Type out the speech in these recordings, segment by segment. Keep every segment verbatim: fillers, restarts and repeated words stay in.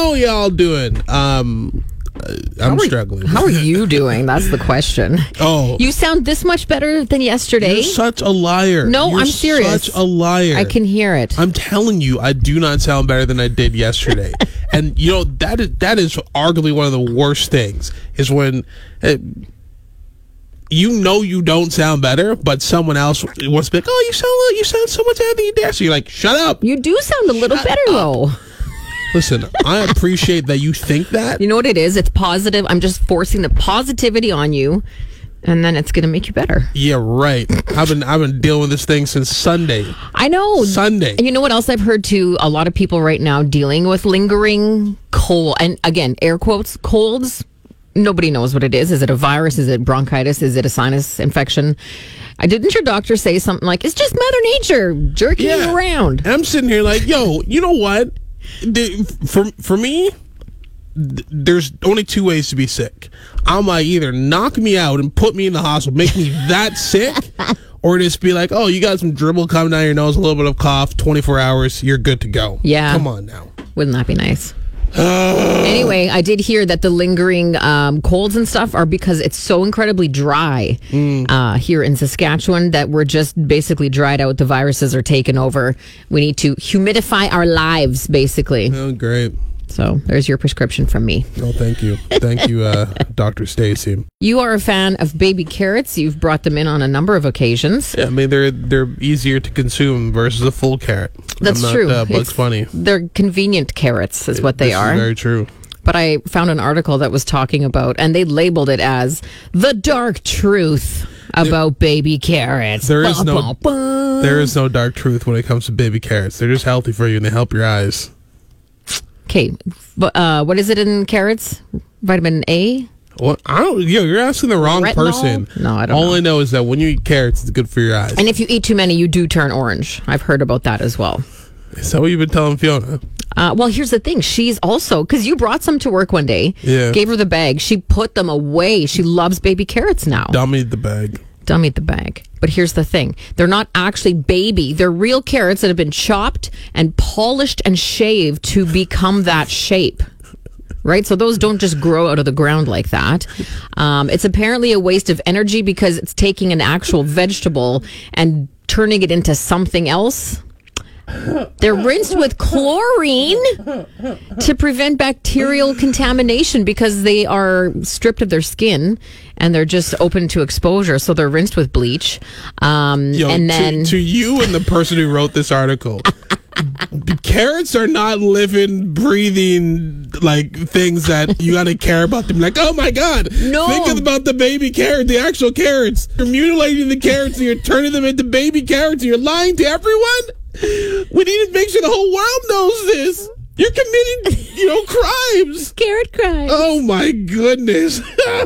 how y'all doing? Um, I'm how struggling. Are, how are you doing? That's the question. Oh, you sound this much better than yesterday. You're such a liar. No, You're I'm serious. Such a liar. I can hear it. I'm telling you, I do not sound better than I did yesterday. And you know that is that is arguably one of the worst things is when. It, you know you don't sound better, but someone else wants to be like, "Oh, you sound you sound so much better than you did." So you're like, "Shut up." You do sound a little Shut better up. though. Listen, I appreciate that you think that. You know what it is? It's positive. I'm just forcing the positivity on you, and then it's going to make you better. Yeah, right. I've been I've been dealing with this thing since Sunday. I know. Sunday. And you know what else I've heard too? A lot of people right now dealing with lingering cold, and again, air quotes, colds. Nobody knows what it is. Is it a virus? Is it bronchitis? Is it a sinus infection? I didn't your doctor say something like, it's just Mother Nature jerking Yeah. you around? And I'm sitting here like, yo, you know what? The- For, for me, th- there's only two ways to be sick. I'm like, either knock me out and put me in the hospital, make me that sick, or just be like, oh, you got some dribble coming down your nose, a little bit of cough, twenty-four hours, you're good to go. Yeah. Come on now. Wouldn't that be nice? Anyway, I did hear that the lingering um, colds and stuff are because it's so incredibly dry Mm. uh, here in Saskatchewan that we're just basically dried out. The viruses are taking over. We need to humidify our lives, basically. Oh, great. So there's your prescription from me. Oh, thank you. Thank you, uh, Doctor Stacy. You are a fan of baby carrots. You've brought them in on a number of occasions. Yeah, I mean, they're they're easier to consume versus a full carrot. That's I'm not, true. Uh, Bugs It's- Bunny. They're convenient carrots, is what they This are. Is very true. But I found an article that was talking about, and they labeled it as the dark truth about baby carrots. There is Ba, no ba, ba. there is no dark truth when it comes to baby carrots. They're just healthy for you and they help your eyes. Okay, but uh, what is it in carrots? Vitamin A? What? I don't. Yo, you're asking the wrong Retinol? person. No, I don't All know. I know is that when you eat carrots, it's good for your eyes. And if you eat too many, you do turn orange. I've heard about that as well. Is that what you've been telling Fiona? Uh, well, here's the thing. She's also, because you brought some to work one day, Yeah. gave her the bag. She put them away. She loves baby carrots now. Dummied the bag. Dummied the bag. But here's the thing. They're not actually baby. They're real carrots that have been chopped and polished and shaved to become that shape. Right? So those don't just grow out of the ground like that. Um, it's apparently a waste of energy because it's taking an actual vegetable and turning it into something else. They're rinsed with chlorine to prevent bacterial contamination because they are stripped of their skin and they're just open to exposure. So they're rinsed with bleach. Um, Yo, and to, then to you and the person who wrote this article, carrots are not living, breathing like things that you got to care about them. Like, oh my God, No. think about the baby carrot, the actual carrots. You're mutilating the carrots and you're turning them into baby carrots and you're lying to everyone. We need to make sure the whole world knows this. You're committing, you know, crimes. carrot crime. Oh my goodness.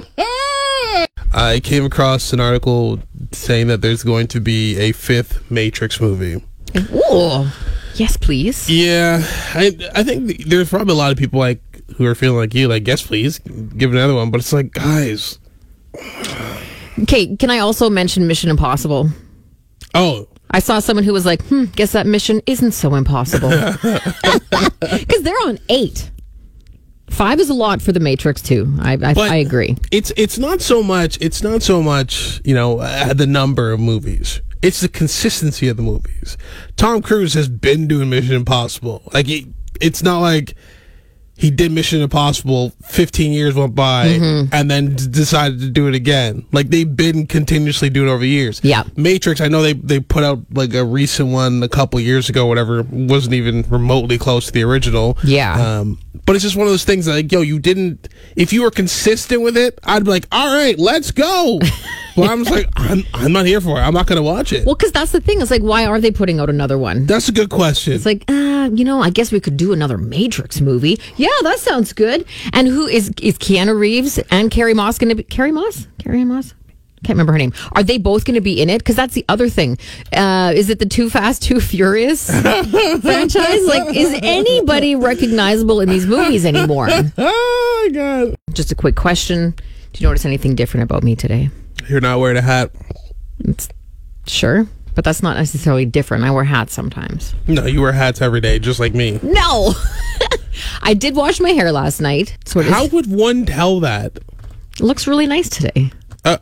I came across an article saying that there's going to be a fifth Matrix movie. Ooh. Yes, please. Yeah, I I think th- there's probably a lot of people like who are feeling like you, like, yes, please, give another one. But it's like, guys. Okay, can I also mention Mission Impossible? Oh, I saw someone who was like, hmm, guess that mission isn't so impossible. Because they're on eight. Five is a lot for the Matrix too. I I, But I agree. It's it's not so much. It's not so much. You know, uh, the number of movies. It's the consistency of the movies. Tom Cruise has been doing Mission Impossible. Like he, it's not like he did Mission Impossible, fifteen years went by, Mm-hmm. and then d- decided to do it again. Like they've been continuously doing it over years. Yeah. Matrix, I know they, they put out like a recent one a couple years ago, whatever, wasn't even remotely close to the original. Yeah. Um, but it's just one of those things that, like, yo, you didn't, if you were consistent with it, I'd be like, all right, let's go. But I'm just like, I'm, I'm not here for it. I'm not going to watch it. Well, because that's the thing. It's like, why are they putting out another one? That's a good question. It's like, uh, you know, I guess we could do another Matrix movie. Yeah, that sounds good. And who is is Keanu Reeves and Carrie Moss going to be? Carrie Moss? Carrie Moss? Can't remember her name. Are they both going to be in it? Because that's the other thing. Uh, is it the Too Fast, Too Furious franchise? Like, is anybody recognizable in these movies anymore? Oh, my God. Just a quick question. Do you notice anything different about me today? You're not wearing a hat. It's, sure. But that's not necessarily different. I wear hats sometimes. No, you wear hats every day, just like me. No. I did wash my hair last night. So it, How is, would one tell that? it looks really nice today. Uh,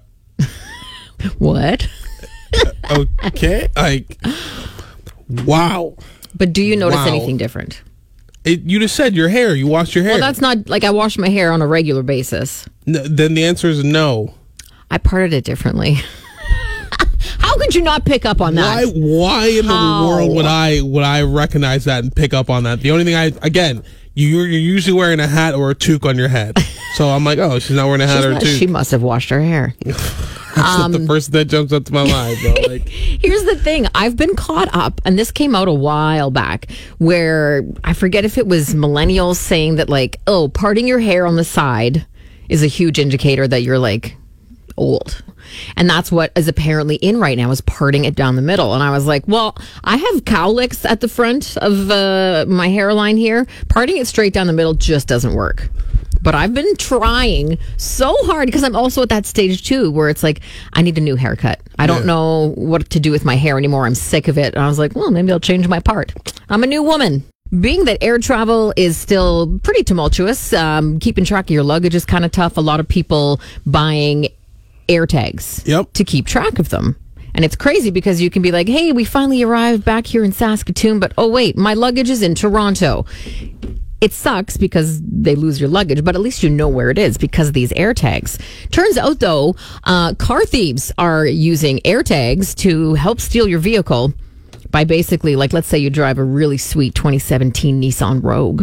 What? okay, like, wow. But do you notice Wow. anything different? It, you just said your hair. You washed your hair. Well, that's not like I wash my hair on a regular basis. N- then the answer is no. I parted it differently. How could you not pick up on Why? that? Why in How? the world would I would I recognize that and pick up on that? The only thing I again, you, you're usually wearing a hat or a toque on your head, so I'm like, oh, she's not wearing a hat She's or a not- toque. she must have washed her hair. That's not the first that jumps up to my mind. Bro. Like, Here's the thing. I've been caught up, and this came out a while back, where I forget if it was millennials saying that, like, oh, parting your hair on the side is a huge indicator that you're, like, old. And that's what is apparently in right now, is parting it down the middle. And I was like, well, I have cowlicks at the front of uh, my hairline here. Parting it straight down the middle just doesn't work. But I've been trying so hard because I'm also at that stage too where it's like, I need a new haircut. I don't Yeah. know what to do with my hair anymore. I'm sick of it. And I was like, well, maybe I'll change my part. I'm a new woman. Being that air travel is still pretty tumultuous, um, keeping track of your luggage is kind of tough. A lot of people buying air tags Yep. to keep track of them. And it's crazy because you can be like, hey, we finally arrived back here in Saskatoon, but oh, wait, my luggage is in Toronto. It sucks because they lose your luggage, but at least you know where it is because of these air tags. Turns out, though, uh, car thieves are using air tags to help steal your vehicle by basically, like, let's say you drive a really sweet twenty seventeen Nissan Rogue.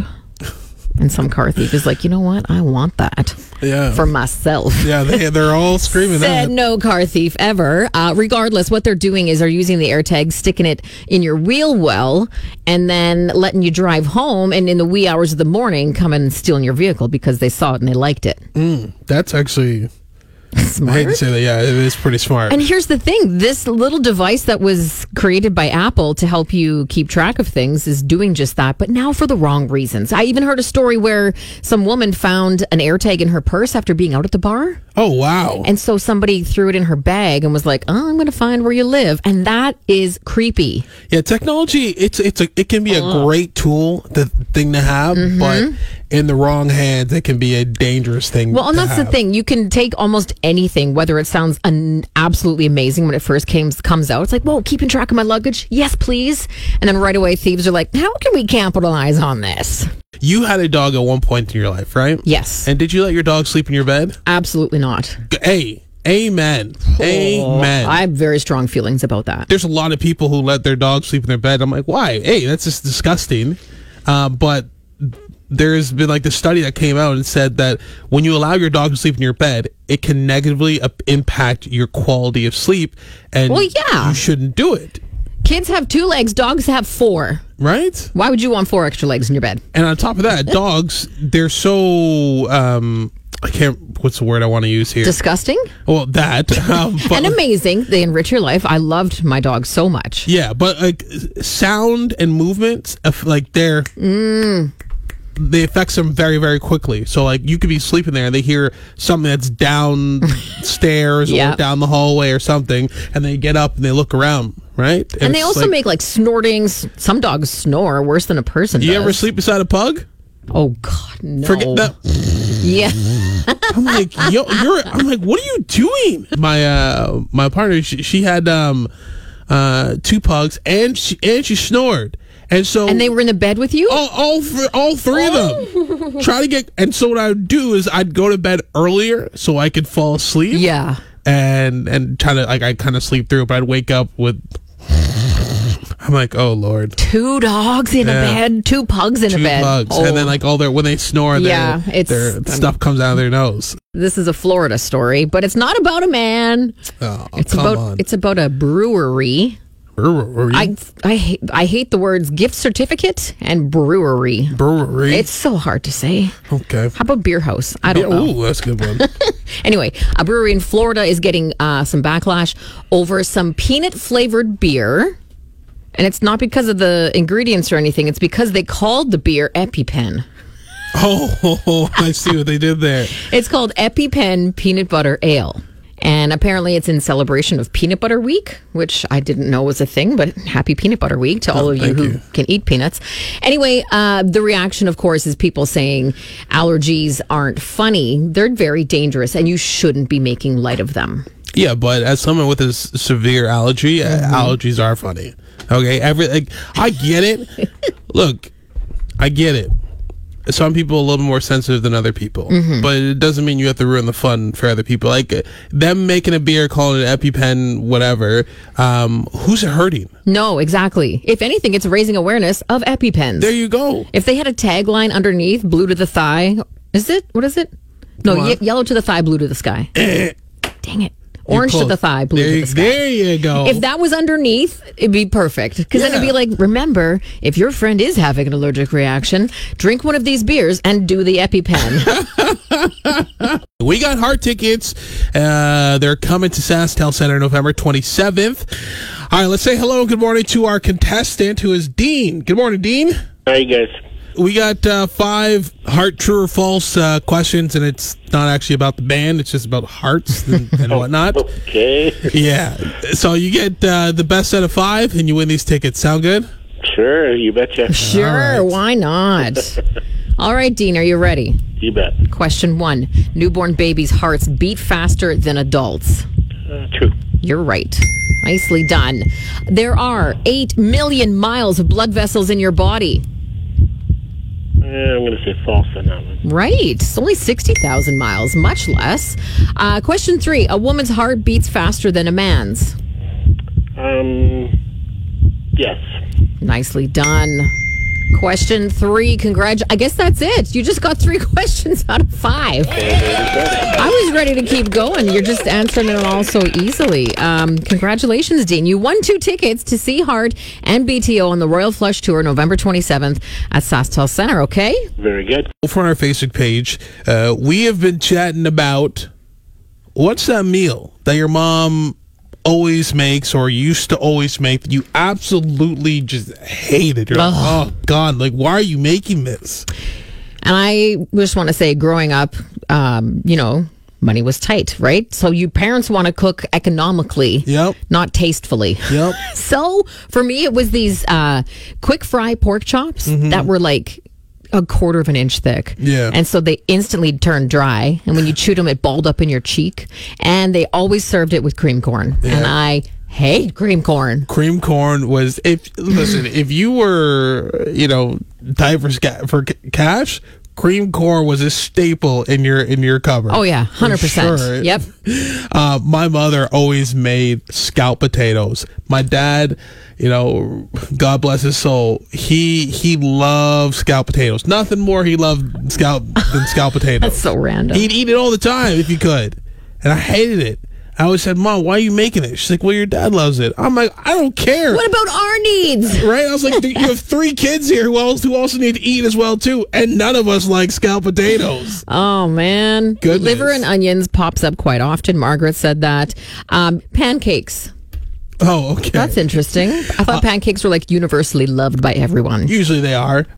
And some car thief is like, you know what? I want that yeah, for myself. yeah, they they're all screaming Said that. no car thief ever. Uh, regardless, what they're doing is they're using the AirTag, sticking it in your wheel well, and then letting you drive home. And in the wee hours of the morning, coming and stealing your vehicle because they saw it and they liked it. Mm, that's actually. I hate Smart. to say that. Yeah, it is pretty smart. And here's the thing, this little device that was created by Apple to help you keep track of things is doing just that, but now for the wrong reasons. I even heard a story where some woman found an AirTag in her purse after being out at the bar. oh wow. And so somebody threw it in her bag and was like, oh, I'm going to find where you live. And that is creepy. Yeah, technology. It's it's a it can be a great tool, the thing to have, Mm-hmm. but in the wrong hands, it can be a dangerous thing. Well, and to that's the have. thing. You can take almost anything, whether it sounds un- absolutely amazing when it first came, comes out. It's like, whoa, keeping track of my luggage? Yes, please. And then right away, thieves are like, how can we capitalize on this? You had a dog at one point in your life, right? Yes. And did you let your dog sleep in your bed? Absolutely not. G- Hey, amen, amen. I have very strong feelings about that. There's a lot of people who let their dog sleep in their bed. I'm like, why? Hey, that's just disgusting. Uh, but there's been like the study that came out and said that when you allow your dog to sleep in your bed, it can negatively uh, impact your quality of sleep, and Well, yeah. you shouldn't do it, Kids have two legs, dogs have four. right? Why would you want four extra legs in your bed? And on top of that, dogs, they're so um, I can't. What's the word I want to use here? Disgusting well, that. Um, but, and amazing. They enrich your life. I loved my dog so much. yeah, but like sound and movements, if, like they're. Mm. They affects them very, very quickly. So, like, you could be sleeping there and they hear something that's downstairs Yeah. or down the hallway or something, and they get up and they look around, right? And they it's also like, make like snortings. Some dogs snore worse than a person You does. ever sleep beside a pug? Oh God, no. Forget that. Yeah. I'm like, yo, you're. I'm like, what are you doing? My uh, my partner, she, she had um, uh, two pugs, and she and she snored, and so And they were in the bed with you? all all, th- all three of them try to get. And so what I would do is I'd go to bed earlier so I could fall asleep. Yeah. and and try to like I kind of sleep through, but I'd wake up with. I'm like, oh Lord, Two dogs in Yeah. a bed, two pugs in two a bed. bugs, Oh. and then like all their when they snore, Yeah, their, it's- their stuff comes out of their nose. This is a Florida story, but it's not about a man. Oh, It's come about on. it's about a brewery. brewery. I I hate I hate the words gift certificate and brewery. brewery. It's so hard to say. okay. How about beer house? I don't Yeah, know. ooh, that's a good one. Anyway, a brewery in Florida is getting uh, some backlash over some peanut flavored beer. And it's not because of the ingredients or anything. It's because they called the beer EpiPen. oh, I see what they did there. It's called EpiPen Peanut Butter Ale. And apparently it's in celebration of Peanut Butter Week, which I didn't know was a thing, but happy Peanut Butter Week to all Oh, of you thank who you. can eat peanuts. Anyway, uh, the reaction, of course, is people saying allergies aren't funny. They're very dangerous, and you shouldn't be making light of them. Yeah, but as someone with a s- severe allergy, uh allergies are funny. Okay, every like, I get it. Look, I get it. Some people are a little more sensitive than other people, but it doesn't mean you have to ruin the fun for other people. Like uh, them making a beer, calling it EpiPen, whatever. Um, who's it hurting? No, exactly. If anything, it's raising awareness of EpiPens. There you go. If they had a tagline underneath, blue to the thigh, is it? What is it? No, What? ye- yellow to the thigh, blue to the sky. Dang it. You're Orange to close. the thigh, blue there, to you- the sky. There you go. If that was underneath, it'd be perfect. Because then it'd be Yeah. like, remember, if your friend is having an allergic reaction, drink one of these beers and do the EpiPen. We got Heart tickets. Uh, they're coming to SaskTel Center November twenty-seventh. All right, let's say hello and good morning to our contestant, who is Dean. Good morning, Dean. How you guys? We got uh, five Heart true or false uh, questions, and it's not actually about the band. It's just about hearts and, and whatnot. Okay. Yeah. So you get uh, the best set of five, and you win these tickets. Sound good? Sure, you betcha. Sure, right. why not? All right, Dean, are you ready? You bet. Question one. Newborn babies' hearts beat faster than adults. Uh, true. You're right. Nicely done. There are eight million miles of blood vessels in your body. Uh, I'm going to say false on that one. Right. It's only sixty thousand miles, much less. Uh, question three. A woman's heart beats faster than a man's. Um, yes. Nicely done. Question three. Congrat. I guess that's it. You just got three questions out of five. I was ready to keep going. You're just answering it all so easily. Um, congratulations, Dean. You won two tickets to see Heart and B T O on the Royal Flush Tour November twenty-seventh at SaskTel Center, okay? Very good. Over on our Facebook page, uh, we have been chatting about what's that meal that your mom always makes or used to always make that you absolutely just hated. You're like, oh, God, like, why are you making this? And I just want to say, growing up, um, you know, money was tight, right? So you parents want to cook economically, Yep. not tastefully. Yep. So for me, it was these uh, quick fry pork chops that were like a quarter of an inch thick. Yeah. And so they instantly turned dry. And when you chewed them, it balled up in your cheek. And they always served it with cream corn. And I hate cream corn. Cream corn was, if listen, if you were, you know, tight for, sca- for c- cash, cream corn was a staple in your in your cupboard. Oh, yeah. one hundred percent. For sure. Yep. Uh, my mother always made scalloped potatoes. My dad, you know, God bless his soul, he he loved scalloped potatoes. Nothing more he loved scallop than scalloped potatoes. That's so random. He'd eat it all the time if he could, and I hated it. I always said, "Mom, why are you making it?" She's like, "Well, your dad loves it." I'm like, "I don't care." What about our needs? Right? I was like, "You have three kids here who also, who also need to eat as well too, and none of us like scalloped potatoes." Oh, man. Goodness. Liver and onions pops up quite often. Margaret said that. Um, pancakes. Oh, okay. That's interesting. I thought pancakes were like universally loved by everyone. Usually they are.